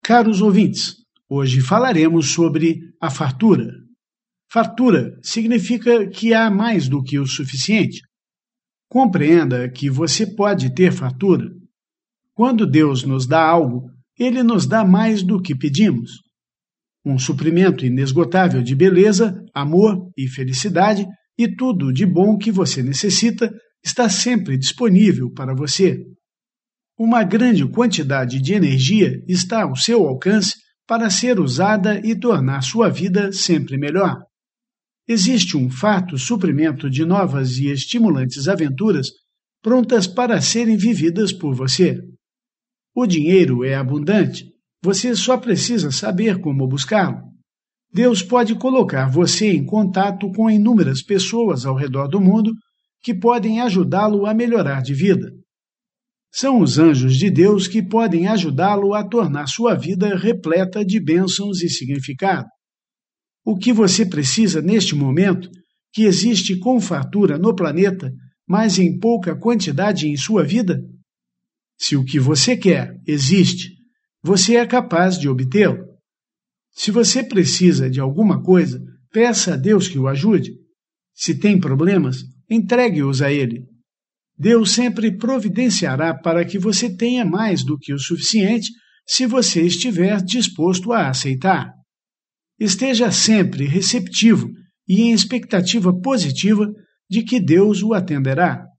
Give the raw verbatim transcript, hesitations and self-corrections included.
Caros ouvintes, hoje falaremos sobre a fartura. Fartura significa que há mais do que o suficiente. Compreenda que você pode ter fartura. Quando Deus nos dá algo, Ele nos dá mais do que pedimos. Um suprimento inesgotável de beleza, amor e felicidade e tudo de bom que você necessita está sempre disponível para você. Uma grande quantidade de energia está ao seu alcance para ser usada e tornar sua vida sempre melhor. Existe um farto suprimento de novas e estimulantes aventuras prontas para serem vividas por você. O dinheiro é abundante, você só precisa saber como buscá-lo. Deus pode colocar você em contato com inúmeras pessoas ao redor do mundo que podem ajudá-lo a melhorar de vida. São os anjos de Deus que podem ajudá-lo a tornar sua vida repleta de bênçãos e significado. O que você precisa neste momento, que existe com fartura no planeta, mas em pouca quantidade em sua vida? Se o que você quer existe, você é capaz de obtê-lo. Se você precisa de alguma coisa, peça a Deus que o ajude. Se tem problemas, entregue-os a Ele. Deus sempre providenciará para que você tenha mais do que o suficiente se você estiver disposto a aceitar. Esteja sempre receptivo e em expectativa positiva de que Deus o atenderá.